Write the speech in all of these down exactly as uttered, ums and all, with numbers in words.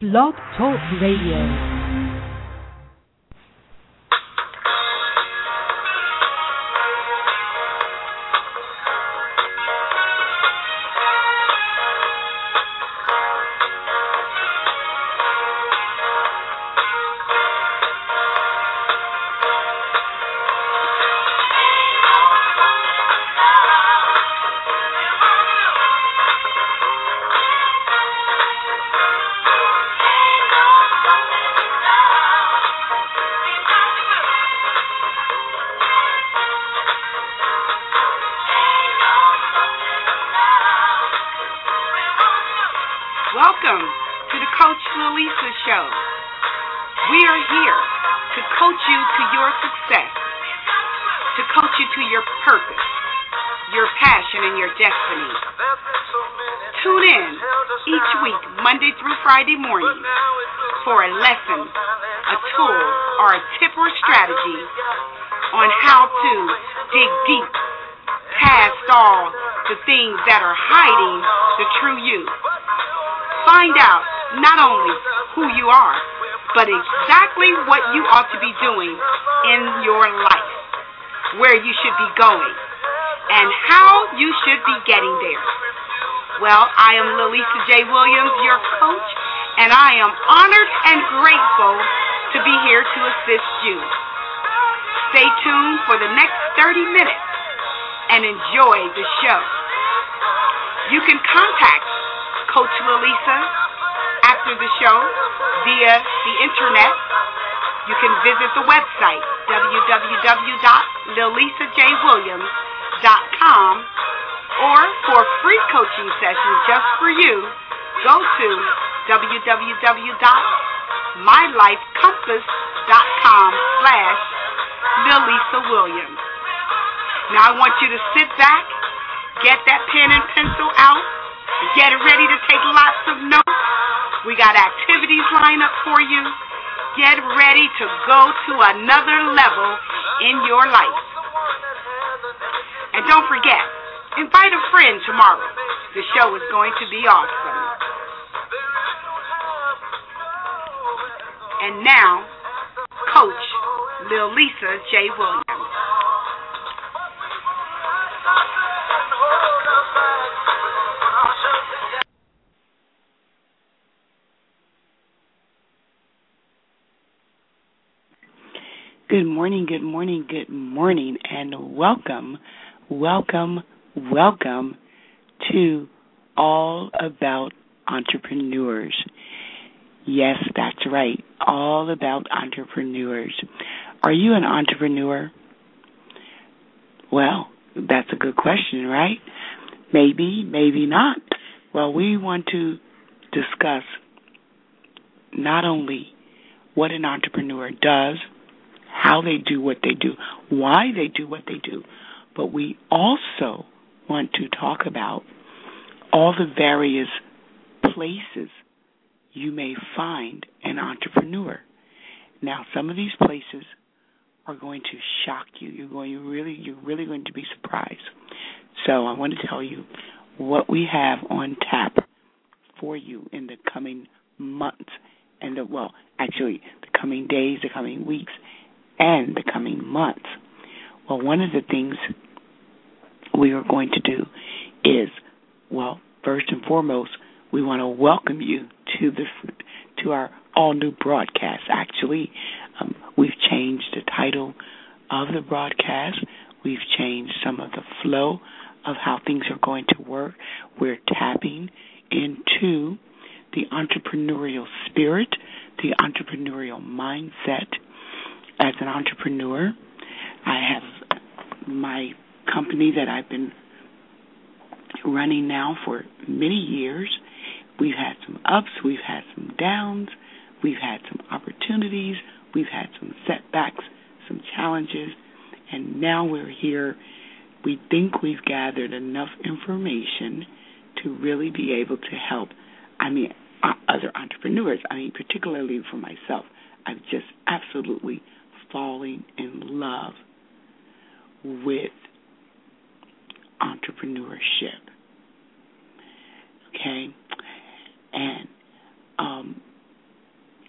Blog Talk Radio. Welcome to the Coach Lalisa Show. We are here to coach you to your success, to coach you to your purpose, your passion, and your destiny. Tune in each week, Monday through Friday morning, for a lesson, a tool, or a tip or strategy on how to dig deep past all the things that are hiding the true you. Find out not only who you are, but exactly what you ought to be doing in your life, where you should be going, and how you should be getting there. Well, I am Lalisa J. Williams, your coach, and I am honored and grateful to be here to assist you. Stay tuned for the next thirty minutes and enjoy the show. You can contact Coach Lalisa after the show via the internet. You can visit the website w w w dot lalisa j williams dot com, or for free coaching sessions just for you, go to w w w dot my life compass dot com slash lalisa williams. Now I want you to sit back, get that pen and pencil out, get ready to take lots of notes. We got activities lined up for you. Get ready to go to another level in your life. And don't forget, invite a friend tomorrow. The show is going to be awesome. And now, Coach Lalisa J. Williams. Good morning, good morning, good morning, and welcome, welcome, welcome to All About Entrepreneurs. Yes, that's right, all about entrepreneurs. Are you an entrepreneur? Well, that's a good question, right? Maybe, maybe not. Well, we want to discuss not only what an entrepreneur does, how they do what they do, why they do what they do, but we also want to talk about all the various places you may find an entrepreneur. Now, some of these places are going to shock you. You're going to really, you're really going to be surprised. So I want to tell you what we have on tap for you in the coming months, and the, well, actually, the coming days, the coming weeks, and the coming months. Well, one of the things we are going to do is, well, first and foremost, we want to welcome you to the to our all-new broadcast. Actually, um, we've changed the title of the broadcast. We've changed some of the flow of how things are going to work. We're tapping into the entrepreneurial spirit, the entrepreneurial mindset. As an entrepreneur, I have my company that I've been running now for many years. We've had some ups, we've had some downs, we've had some opportunities, we've had some setbacks, some challenges, and now we're here. We think we've gathered enough information to really be able to help, I mean, other entrepreneurs. I mean, particularly for myself, I've just absolutely falling in love with entrepreneurship. Okay? And um,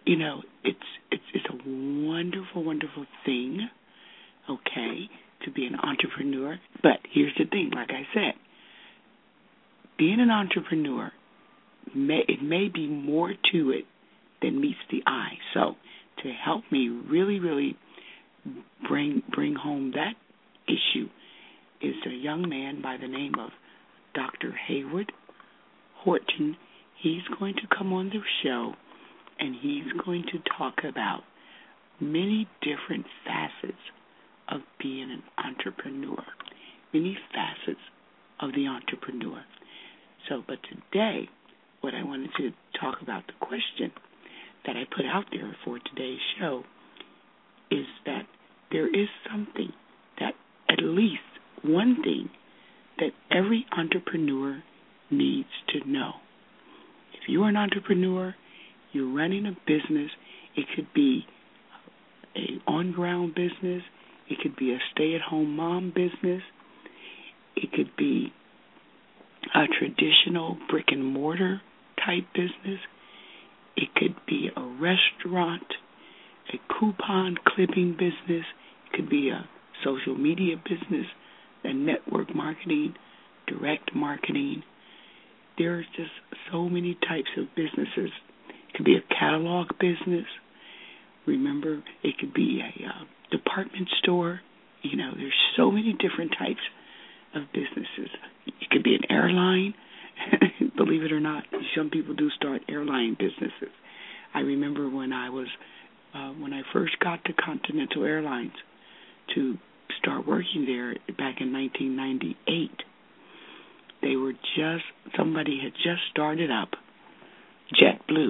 you know, it's it's it's a wonderful, wonderful thing, okay, to be an entrepreneur. But here's the thing, like I said, being an entrepreneur, may, it may be more to it than meets the eye. So to help me really, really bring bring home that issue is a young man by the name of Doctor Hayward Horton. He's going to come on the show, and he's going to talk about many different facets of being an entrepreneur, many facets of the entrepreneur. So, but today, what I wanted to talk about, the question that I put out there for today's show, is that there is something that, at least one thing, that every entrepreneur needs to know. If you're an entrepreneur, you're running a business, it could be an on-ground business, it could be a stay-at-home mom business, it could be a traditional brick-and-mortar type business, it could be a restaurant, a coupon clipping business, it could be a social media business, a network marketing, direct marketing. There's just so many types of businesses. It could be a catalog business. Remember, it could be a uh, department store. You know, there's so many different types of businesses. It could be an airline. Believe it or not, some people do start airline businesses. I remember when I was, uh, when I first got to Continental Airlines to start working there back in nineteen ninety-eight, they were just, somebody had just started up JetBlue.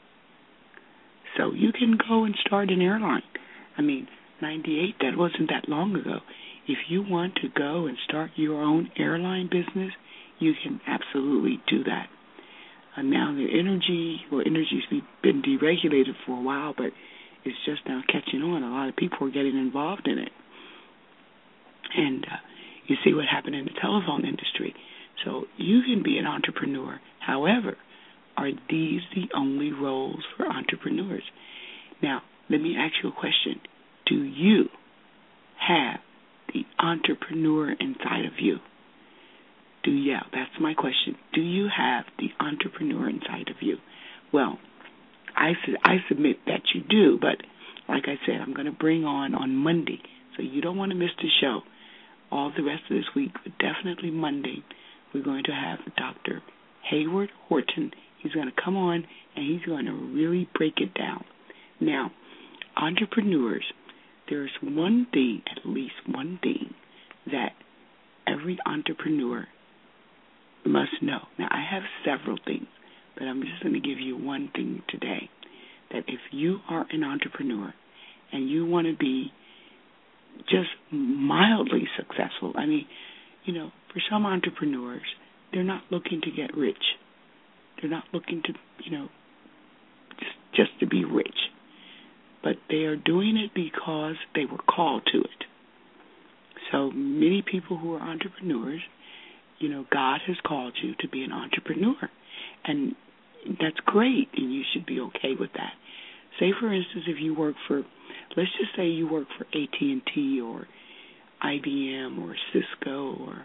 So you can go and start an airline. I mean, ninety-eight, that wasn't that long ago. If you want to go and start your own airline business, you can absolutely do that. Uh, now the energy, well, energy's been deregulated for a while, but it's just now catching on. A lot of people are getting involved in it. And uh, you see what happened in the telephone industry. So you can be an entrepreneur. However, are these the only roles for entrepreneurs? Now, let me ask you a question. Do you have the entrepreneur inside of you? Do you? Yeah, that's my question. Do you have the entrepreneur inside of you? Well, I, su- I submit that you do, but like I said, I'm going to bring on on Monday, so you don't want to miss the show. All the rest of this week, but definitely Monday, we're going to have Doctor Hayward Horton. He's going to come on, and he's going to really break it down. Now, entrepreneurs, there's one thing, at least one thing, that every entrepreneur must know. Now, I have several things, but I'm just going to give you one thing today, that if you are an entrepreneur and you want to be just mildly successful, I mean, you know, for some entrepreneurs, they're not looking to get rich. They're not looking to, you know, just, just to be rich. But they are doing it because they were called to it. So many people who are entrepreneurs, you know, God has called you to be an entrepreneur. And that's great, and you should be okay with that. Say, for instance, if you work for, let's just say you work for A T and T or I B M or Cisco or,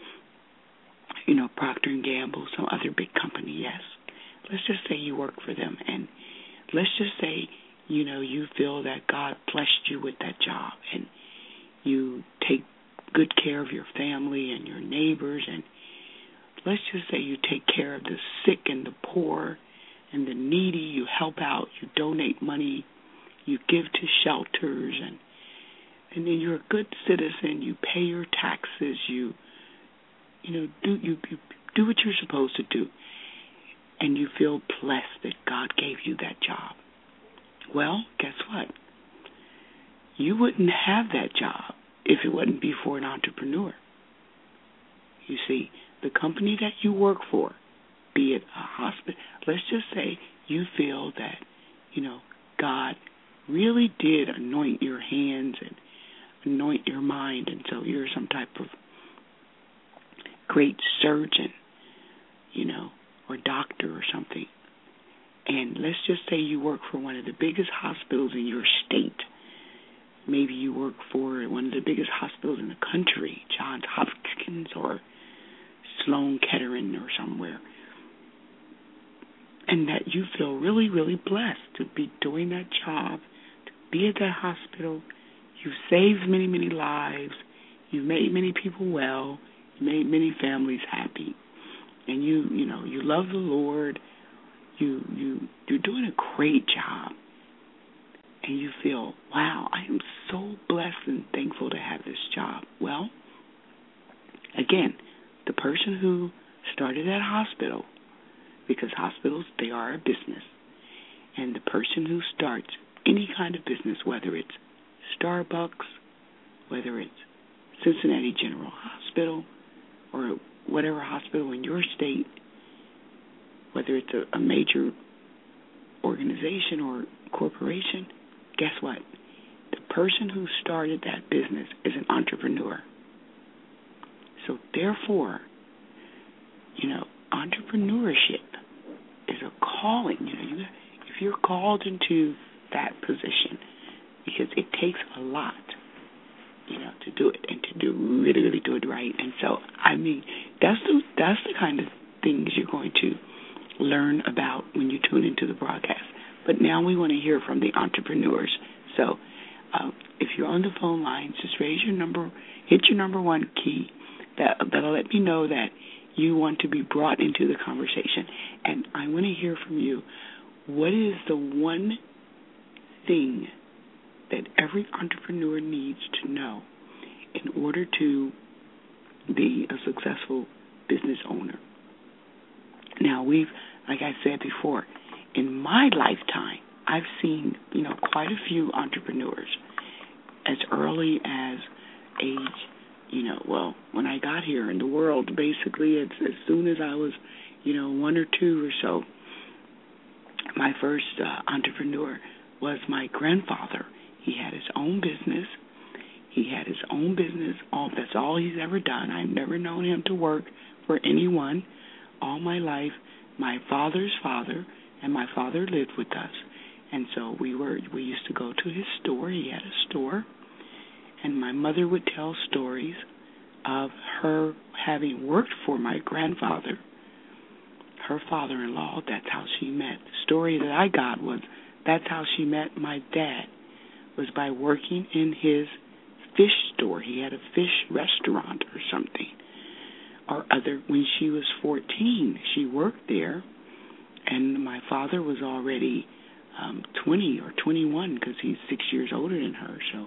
you know, Procter and Gamble, some other big company, yes. Let's just say you work for them, and let's just say, you know, you feel that God blessed you with that job, and you take good care of your family and your neighbors, and let's just say you take care of the sick and the poor and the needy, you help out, you donate money, you give to shelters, and and then you're a good citizen, you pay your taxes, you you know, do you, you do what you're supposed to do, and you feel blessed that God gave you that job. Well, guess what? You wouldn't have that job if it wasn't be for an entrepreneur. You see, the company that you work for, be it a hospital, let's just say you feel that, you know, God really did anoint your hands and anoint your mind, and so you're some type of great surgeon, you know, or doctor or something, And let's just say you work for one of the biggest hospitals in your state. Maybe you work for one of the biggest hospitals in the country, Johns Hopkins or Sloan Kettering or somewhere. And that you feel really, really blessed to be doing that job, to be at that hospital. You've saved many, many lives. You've made many people well. You made many families happy. And you, you know, you love the Lord. You, you, you're doing a great job. And you feel, wow, I am so blessed and thankful to have this job. Well, again, the person who started that hospital, because hospitals, they are a business, and the person who starts any kind of business, whether it's Starbucks, whether it's Cincinnati General Hospital, or whatever hospital in your state, whether it's a, a major organization or corporation, guess what? The person who started that business is an entrepreneur. So therefore, you know, entrepreneurship is a calling. You know, you, if you're called into that position, because it takes a lot, you know, to do it and to do really, really do it right. And so, I mean, that's the that's the kind of things you're going to learn about when you tune into the broadcast. But now we want to hear from the entrepreneurs. So, uh, if you're on the phone lines, just raise your number, hit your number one key. That that'll let me know that you want to be brought into the conversation. And I want to hear from you. What is the one thing that every entrepreneur needs to know in order to be a successful business owner? Now, we've, like I said before, in my lifetime, I've seen, you know, quite a few entrepreneurs as early as age, you know, well, when I got here in the world, basically, it's as soon as I was, you know, one or two or so, my first uh, entrepreneur was my grandfather. He had his own business. He had his own business. All that's all he's ever done. I've never known him to work for anyone all my life. My father's father and my father lived with us, and so we were we used to go to his store. He had a store, and my mother would tell stories of her having worked for my grandfather, her father-in-law. That's how she met. The story that I got was that's how she met my dad, was by working in his fish store. He had a fish restaurant or something or other. When she was fourteen, she worked there, and my father was already um, twenty or twenty-one because he's six years older than her. So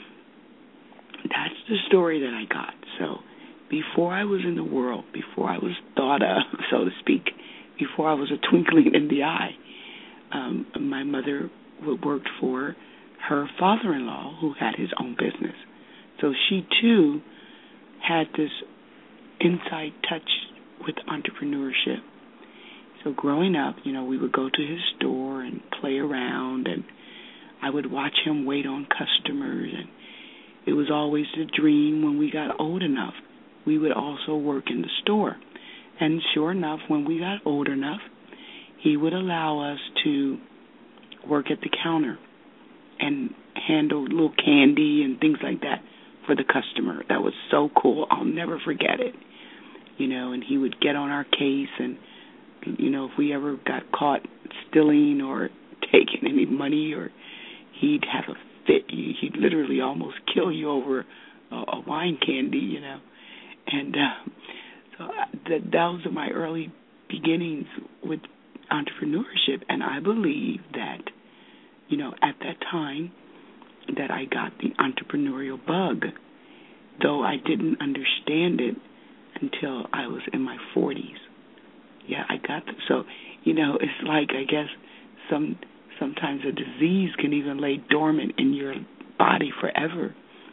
that's the story that I got. So before I was in the world, before I was thought of, so to speak, before I was a twinkling in the eye, um, my mother worked for her father-in-law who had his own business. So she, too, had this inside touch with entrepreneurship. So growing up, you know, we would go to his store and play around, and I would watch him wait on customers, and it was always the dream when we got old enough, we would also work in the store. And sure enough, when we got old enough, he would allow us to work at the counter and handle little candy and things like that for the customer. That was so cool. I'll never forget it. You know, and he would get on our case, and, you know, if we ever got caught stealing or taking any money, or he'd have a fit. He'd literally almost kill you over a, a wine candy, you know. And uh, so that, those are my early beginnings with entrepreneurship, and I believe that, you know, at that time that I got the entrepreneurial bug, though I didn't understand it until I was in my forties. Yeah, I got the, so, you know, it's like, I guess, some sometimes a disease can even lay dormant in your body forever.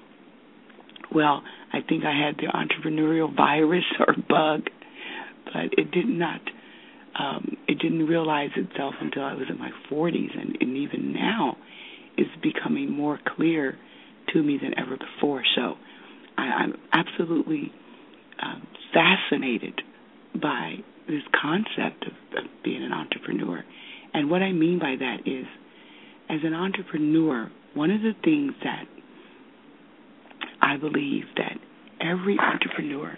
Well, I think I had the entrepreneurial virus or bug, but it did not, um, it didn't realize itself until I was in my forties, and, and even now it's becoming more clear to me than ever before. So I, I'm absolutely um, fascinated by this concept of, of being an entrepreneur. And what I mean by that is, as an entrepreneur, one of the things that I believe that every entrepreneur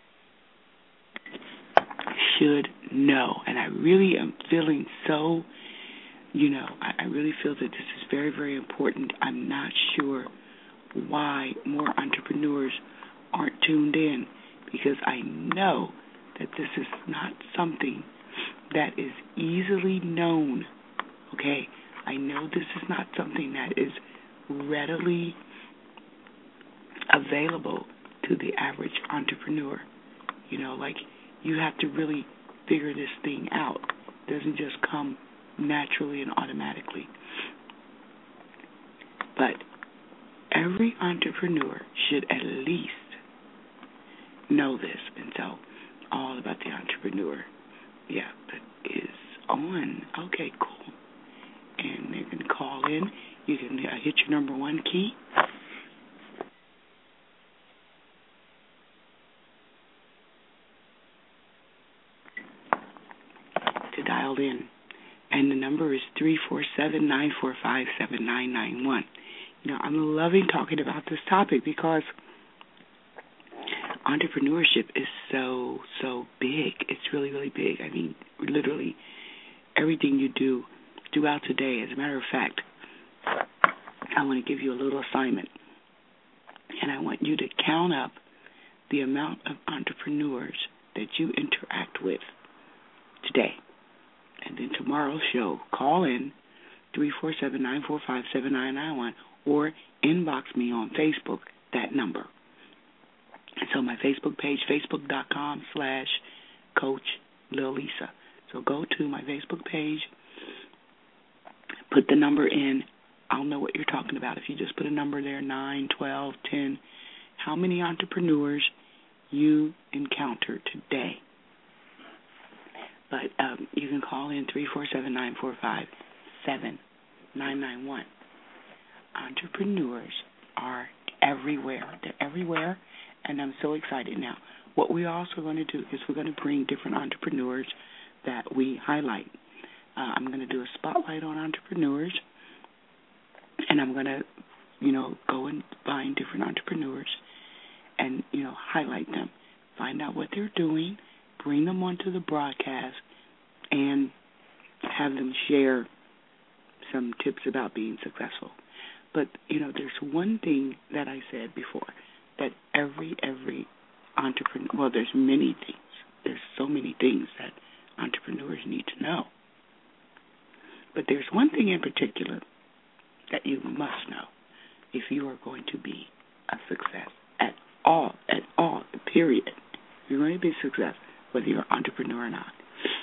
should know, and I really am feeling so, you know, I, I really feel that this is very, very important. I'm not sure why more entrepreneurs aren't tuned in, because I know that this is not something that is easily known, okay? I know this is not something that is readily available to the average entrepreneur. You know, like, you have to really figure this thing out. It doesn't just come naturally and automatically. But every entrepreneur should at least know this. And so, all about the entrepreneur, yeah, that is on. Okay, cool. And you can call in. You can uh, hit your number one key. To dial in. And the number is three four seven, nine four five, seven nine nine one. You know, I'm loving talking about this topic because entrepreneurship is so, so big. It's really, really big. I mean, literally everything you do throughout the day. As a matter of fact, I want to give you a little assignment, and I want you to count up the amount of entrepreneurs that you interact with today. And then tomorrow's show, call in three four seven, nine four five, seven nine nine one or inbox me on Facebook, that number. And so my Facebook page, facebook.com slash Coach Lil Lisa. So go to my Facebook page, put the number in. I'll know what you're talking about. If you just put a number there, nine, twelve, ten, how many entrepreneurs you encounter today. But um, you can call in three four seven, nine four five, seven nine nine one. Entrepreneurs are everywhere. They're everywhere, and I'm so excited now. What we're also going to do is we're going to bring different entrepreneurs that we highlight. Uh, I'm going to do a spotlight on entrepreneurs, and I'm going to, you know, go and find different entrepreneurs and, you know, highlight them, find out what they're doing, bring them onto the broadcast, and have them share some tips about being successful. But, you know, there's one thing that I said before, that every, every entrepreneur, well, there's many things. There's so many things that entrepreneurs need to know. But there's one thing in particular that you must know if you are going to be a success at all, at all, period. If you're going to be a success, whether you're an entrepreneur or not,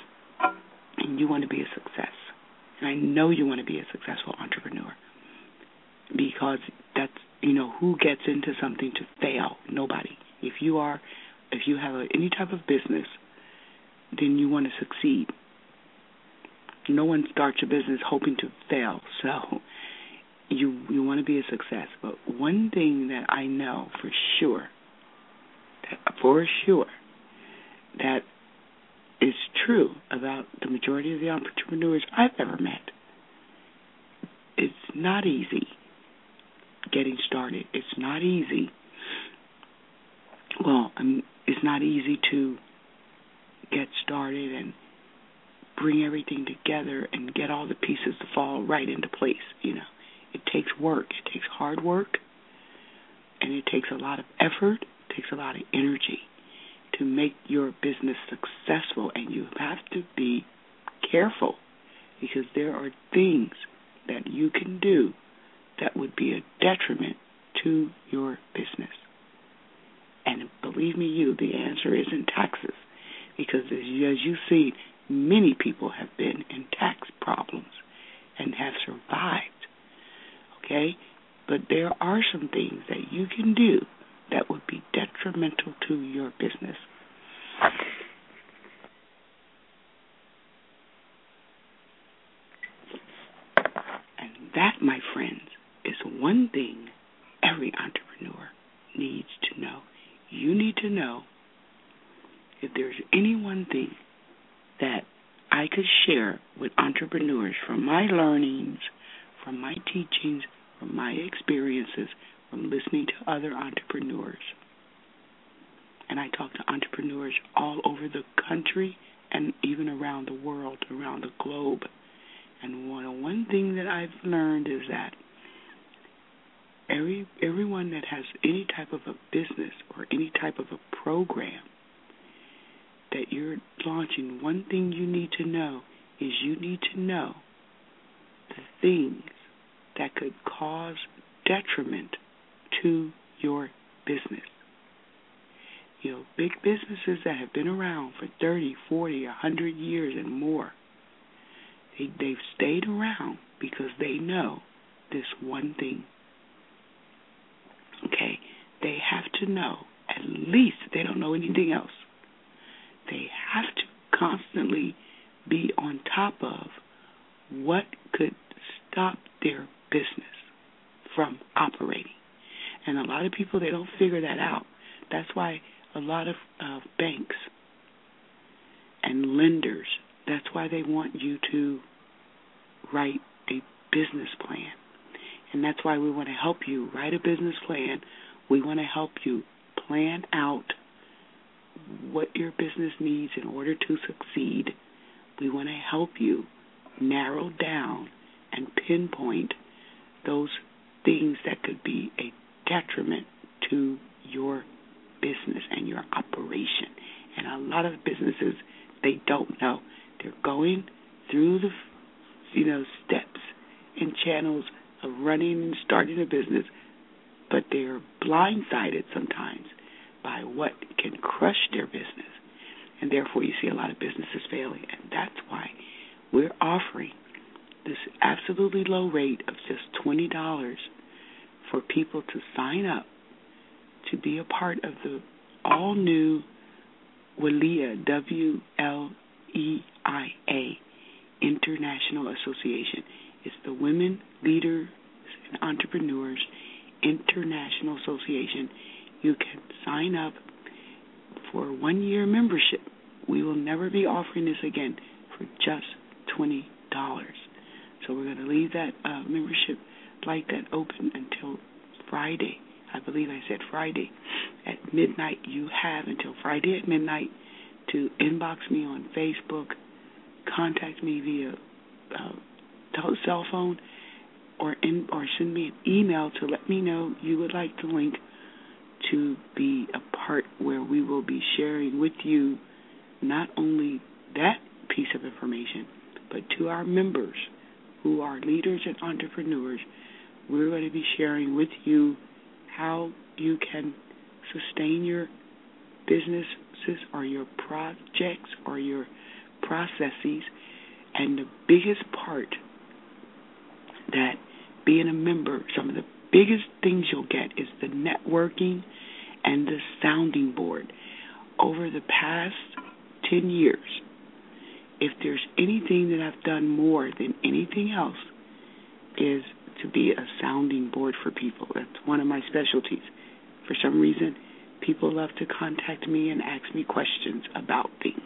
and you want to be a success, and I know you want to be a successful entrepreneur, because that's, you know, who gets into something to fail? Nobody. If you are, if you have a, any type of business, then you want to succeed. No one starts a business hoping to fail, so you you want to be a success. But one thing that I know for sure, that for sure, that is true about the majority of the entrepreneurs I've ever met, it's not easy getting started. It's not easy. Well, I mean, it's not easy to get started and bring everything together and get all the pieces to fall right into place. You know, it takes work. It takes hard work, and it takes a lot of effort. It takes a lot of energy to make your business successful, and you have to be careful, because there are things that you can do that would be a detriment to your business. And believe me, you, the answer is in taxes, because as you, as you see, many people have been in tax problems and have survived, okay? But there are some things that you can do that would be detrimental to your business. And that, my friends, is one thing every entrepreneur needs to know. You need to know, if there's any one thing that I could share with entrepreneurs from my learnings, from my teachings, from my experiences, from listening to other entrepreneurs. And I talk to entrepreneurs all over the country and even around the world, around the globe. And one, one thing that I've learned is that every everyone that has any type of a business or any type of a program that you're launching, one thing you need to know is you need to know the things that could cause detriment to your business. You know, big businesses that have been around for thirty, forty, one hundred years and more, they, they've stayed around because they know this one thing. Okay? They have to know, at least, they don't know anything else. They have to constantly be on top of what could stop their business from operating. And a lot of people, they don't figure that out. That's why a lot of uh, banks and lenders, that's why they want you to write a business plan. And that's why we want to help you write a business plan. We want to help you plan out what your business needs in order to succeed. We want to help you narrow down and pinpoint those things that could be a detriment to your business and your operation. And a lot of businesses, they don't know. They're going through the, you know, steps and channels of running and starting a business, but they're blindsided sometimes by what can crush their business. And therefore you see a lot of businesses failing. And that's why we're offering this absolutely low rate of just twenty dollars for people to sign up to be a part of the all-new WLEIA, W L E I A, International Association. It's the Women Leaders and Entrepreneurs International Association. You can sign up for a one-year membership. We will never be offering this again for just twenty dollars. So we're going to leave that uh, membership like that open until Friday. I believe I said Friday at midnight. You have until Friday at midnight to inbox me on Facebook, contact me via uh, cell phone, or in, or send me an email to let me know you would like the link to be a part where we will be sharing with you not only that piece of information, but to our members who are leaders and entrepreneurs, we're going to be sharing with you how you can sustain your businesses or your projects or your processes. And the biggest part that being a member, some of the biggest things you'll get is the networking and the sounding board. Over the past ten years, if there's anything that I've done more than anything else, is to be a sounding board for people. That's one of my specialties. For some reason, people love to contact me and ask me questions about things.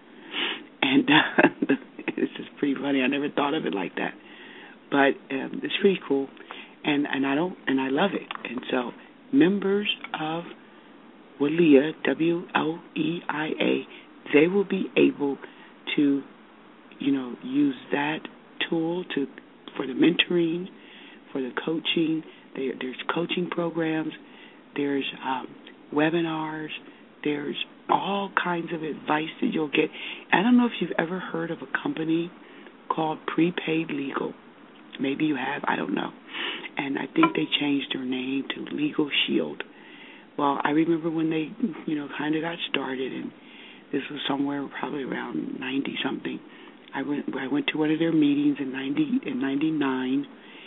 And uh, it's just pretty funny. I never thought of it like that. But um, it's pretty cool. And, and I don't and I love it. And so members of WLEIA, W L E I A, they will be able to, you know, use that tool to for the mentoring, for the coaching. There, there's coaching programs. There's um, webinars. There's all kinds of advice that you'll get. I don't know if you've ever heard of a company called Prepaid Legal. Maybe you have. I don't know. And I think they changed their name to Legal Shield. Well, I remember when they, you know, kind of got started, and this was somewhere probably around ninety something. I went I went to one of their meetings in ninety in ninety-nine,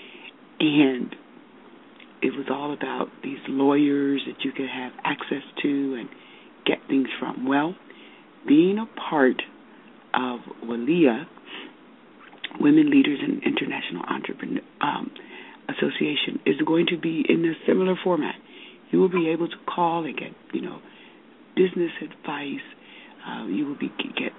and it was all about these lawyers that you could have access to and get things from. Well, being a part of WLEIA, Women Leaders and International Entrepreneur um, Association, is going to be in a similar format. You will be able to call and get, you know, business advice. Uh, you will be get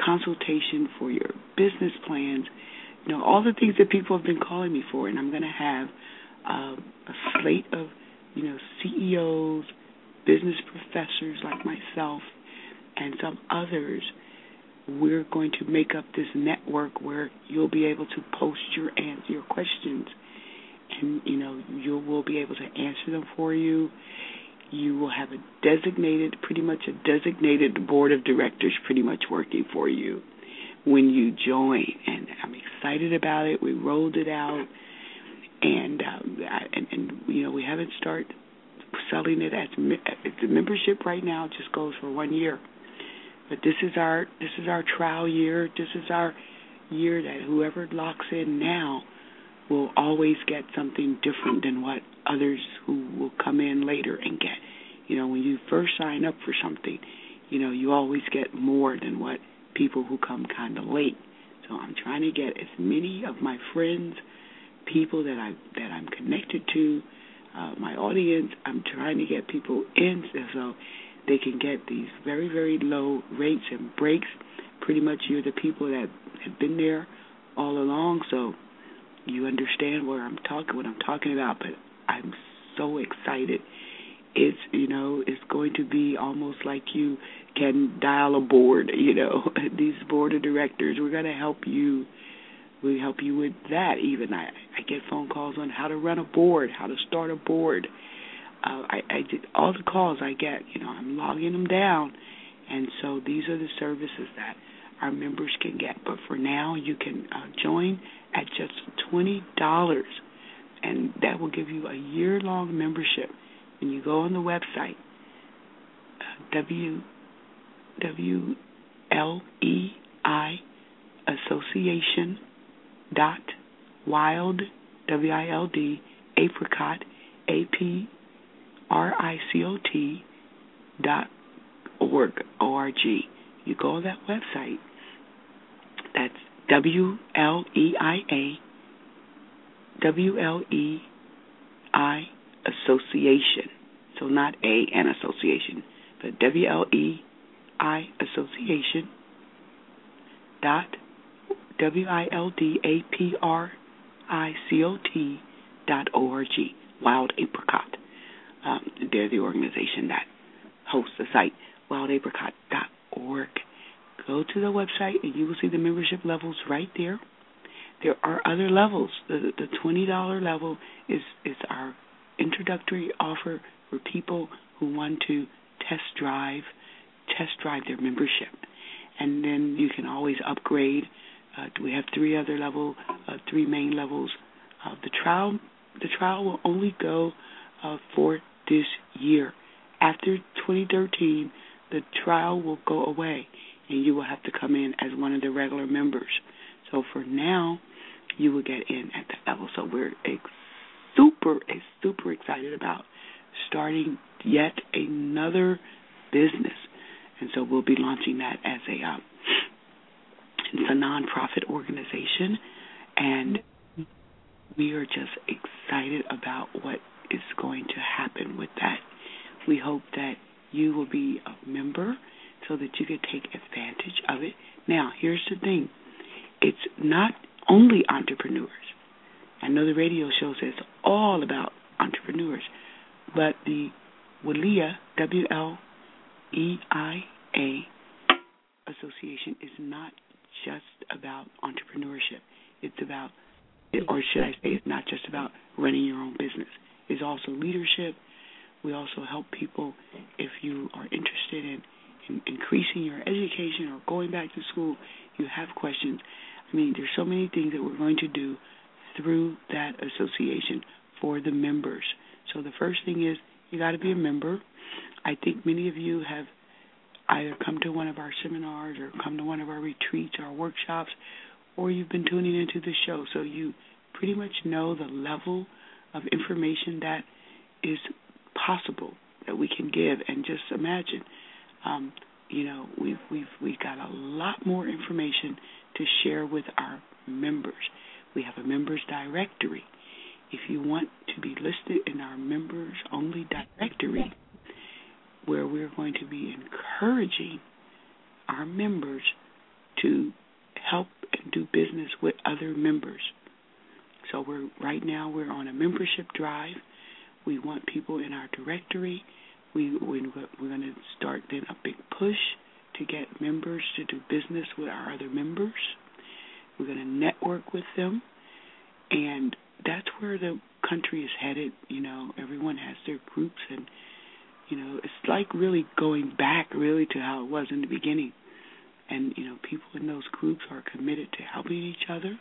consultation for your business plans, you know, all the things that people have been calling me for. And I'm going to have uh, a slate of, you know, C E Os, business professors like myself, and some others. We're going to make up this network where you'll be able to post your answer, your questions, and, you know, you will be able to answer them for you. You will have a designated, pretty much a designated board of directors pretty much working for you when you join. And I'm excited about it. We rolled it out. And, um, and, and you know, we haven't started selling it as the membership right now. It just goes for one year. But this is our this is our trial year. This is our year that whoever locks in now will always get something different than what others who will come in later and get. You know, when you first sign up for something, you know, you always get more than what people who come kind of late. So I'm trying to get as many of my friends, people that I that I'm connected to, uh, my audience. I'm trying to get people in so they can get these very, very low rates and breaks. Pretty much you're the people that have been there all along, so you understand where I'm talking, what I'm talking about. But I'm so excited. It's, you know, it's going to be almost like you can dial a board, you know, these board of directors. We're going to help you. We help you with that even. I, I get phone calls on how to run a board, how to start a board. Uh, I, I did all the calls I get, you know, I'm logging them down. And so these are the services that our members can get. But for now, you can uh, join at just twenty dollars, and that will give you a year-long membership. When you go on the website, uh, W W L E I Association dot wild, W I L D, apricot, A P R I C O T dot org, O R G. You go on that website, that's W L E I A, W L E I Association. So not A and Association, but W L E I Association dot W I L D A P R I C O T dot O R G, Wild Apricot. Um, they're the organization that hosts the site, wild apricot dot org. Go to the website and you will see the membership levels right there. There are other levels. The, the twenty dollars level is, is our introductory offer for people who want to test drive, test drive their membership. And then you can always upgrade. Uh, we have three other level, uh, three main levels. Uh, the trial, the trial will only go uh, for this year. After twenty thirteen, the trial will go away, and you will have to come in as one of the regular members. So for now, you will get in at that level. So we're ex- super, super excited about starting yet another business, and so we'll be launching that as a um, it's a nonprofit organization, and we are just excited about what is going to happen with that. We hope that you will be a member so that you can take advantage of it. Now, here's the thing. It's not only entrepreneurs. I know the radio show says all about entrepreneurs, but the WLEIA, W L E I A Association is not just about entrepreneurship. It's about, or should I say, it's not just about running your own business. It's also leadership. We also help people if you are interested in, in increasing your education or going back to school, you have questions. I mean, there's so many things that we're going to do through that association for the members. So the first thing is you got to be a member. I think many of you have either come to one of our seminars or come to one of our retreats or workshops, or you've been tuning into the show, so you pretty much know the level of information that is possible that we can give. And just imagine, um, you know, we've we've we've got a lot more information to share with our members. We have a members directory. If you want to be listed in our members only directory, where we're going to be encouraging our members to help and do business with other members. So we're right now we're on a membership drive. We want people in our directory. We, we we're going to start then a big push to get members to do business with our other members. We're going to network with them, and that's where the country is headed. You know, everyone has their groups, and you know, it's like really going back really to how it was in the beginning. And you know, people in those groups are committed to helping each other.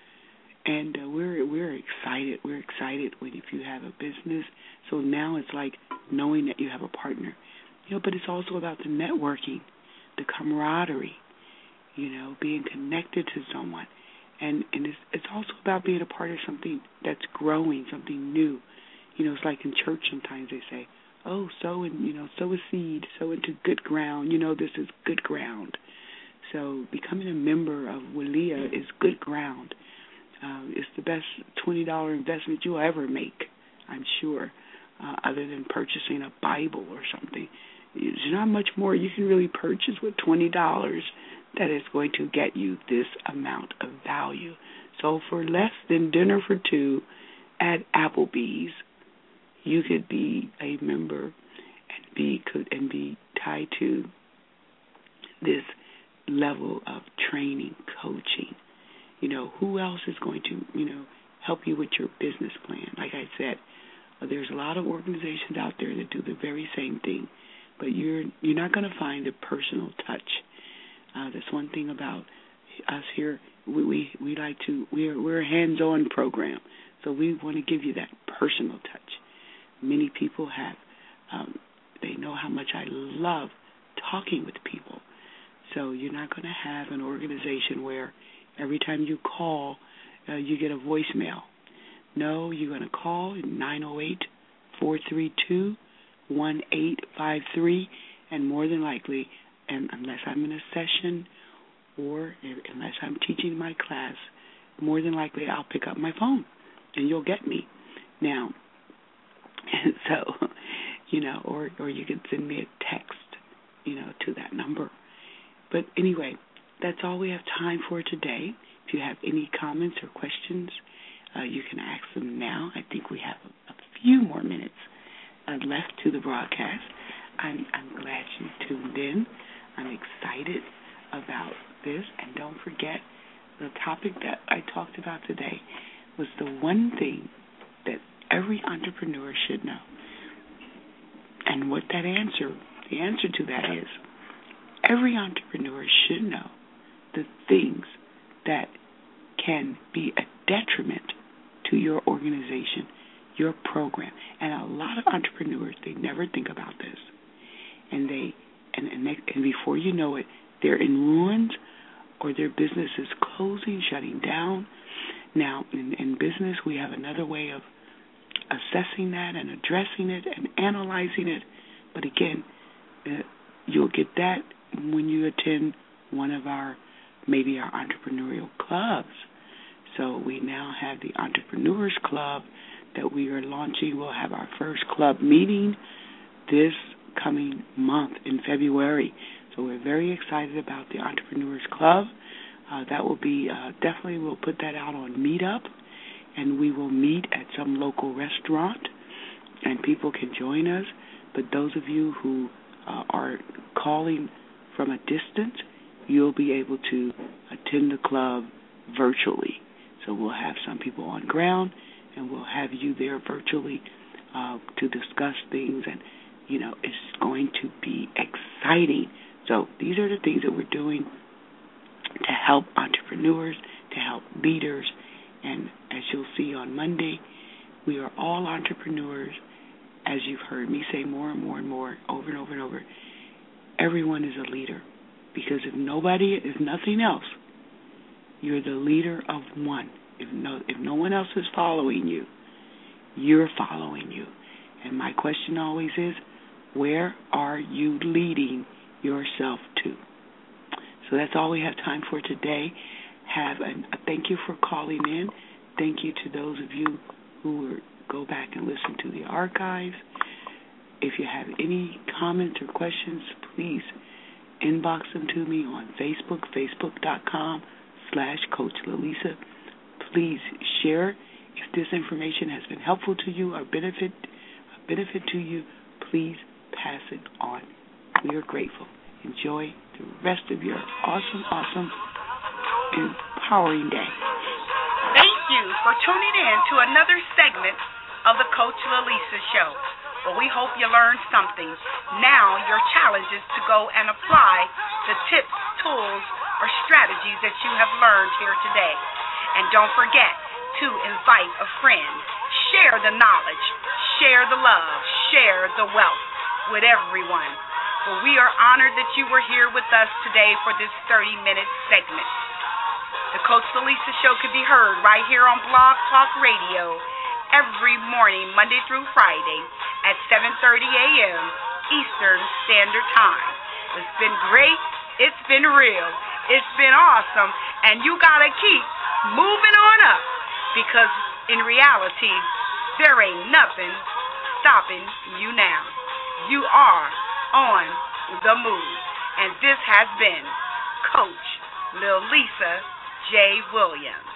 And uh, we're we're excited. We're excited when if you have a business. So now it's like knowing that you have a partner, you know. But it's also about the networking, the camaraderie, you know, being connected to someone, and and it's it's also about being a part of something that's growing, something new. You know, it's like in church sometimes they say, "Oh, sow and you know, sow a seed, sow into good ground." You know, this is good ground. So becoming a member of WILIA is good ground. Um, it's the best twenty dollars investment you'll ever make, I'm sure, uh, other than purchasing a Bible or something. There's not much more you can really purchase with twenty dollars that is going to get you this amount of value. So for less than dinner for two at Applebee's, you could be a member and be could and be tied to this level of training, coaching. You know, who else is going to, you know, help you with your business plan? Like I said, uh, there's a lot of organizations out there that do the very same thing, but you're you're not going to find the personal touch. Uh, that's one thing about us here. We we, we like to we're we're a hands-on program, so we want to give you that personal touch. Many people have um, they know how much I love talking with people, so you're not going to have an organization where every time you call, uh, you get a voicemail. No, you're going to call at nine oh eight, four three two, one eight five three, and more than likely, and unless I'm in a session or unless I'm teaching my class, more than likely I'll pick up my phone and you'll get me. Now, so, you know, or, or you can send me a text, you know, to that number. But anyway, that's all we have time for today. If you have any comments or questions, uh, you can ask them now. I think we have a, a few more minutes uh, left to the broadcast. I'm, I'm glad you tuned in. I'm excited about this. And don't forget, the topic that I talked about today was the one thing that every entrepreneur should know. And what that answer, the answer to that is, every entrepreneur should know the things that can be a detriment to your organization, your program. And a lot of entrepreneurs, they never think about this. And they and, and, they, and before you know it, they're in ruins or their business is closing, shutting down. Now, in, in business, we have another way of assessing that and addressing it and analyzing it. But again, uh, you'll get that when you attend one of our, maybe our entrepreneurial clubs. So we now have the Entrepreneurs Club that we are launching. We'll have our first club meeting this coming month in February. So we're very excited about the Entrepreneurs Club. Uh, that will be, uh, definitely we'll put that out on Meetup, and we will meet at some local restaurant, and people can join us. But those of you who uh, are calling from a distance, you'll be able to attend the club virtually. So we'll have some people on ground, and we'll have you there virtually uh, to discuss things, and, you know, it's going to be exciting. So these are the things that we're doing to help entrepreneurs, to help leaders, and as you'll see on Monday, we are all entrepreneurs, as you've heard me say more and more and more, over and over and over. Everyone is a leader, because if nobody, if nothing else, you're the leader of one. If no, if no one else is following you, you're following you. And my question always is, where are you leading yourself to? So that's all we have time for today. Have a, a thank you for calling in. Thank you to those of you who will go back and listen to the archives. If you have any comments or questions, please inbox them to me on Facebook, facebook.com slash Coach Lalisa. Please share if this information has been helpful to you or benefit, benefit to you. Please pass it on. We are grateful. Enjoy the rest of your awesome, awesome, empowering day. Thank you for tuning in to another segment of the Coach Lalisa Show. Well, we hope you learned something. Now your challenge is to go and apply the tips, tools, or strategies that you have learned here today. And don't forget to invite a friend. Share the knowledge, share the love, share the wealth with everyone. Well, we are honored that you were here with us today for this thirty-minute segment. The Coach Lalisa Show can be heard right here on Blog Talk Radio every morning, Monday through Friday at seven thirty a.m. Eastern Standard Time. It's been great. It's been real. It's been awesome. And you got to keep moving on up because in reality, there ain't nothing stopping you now. You are on the move. And this has been Coach Lalisa J. Williams.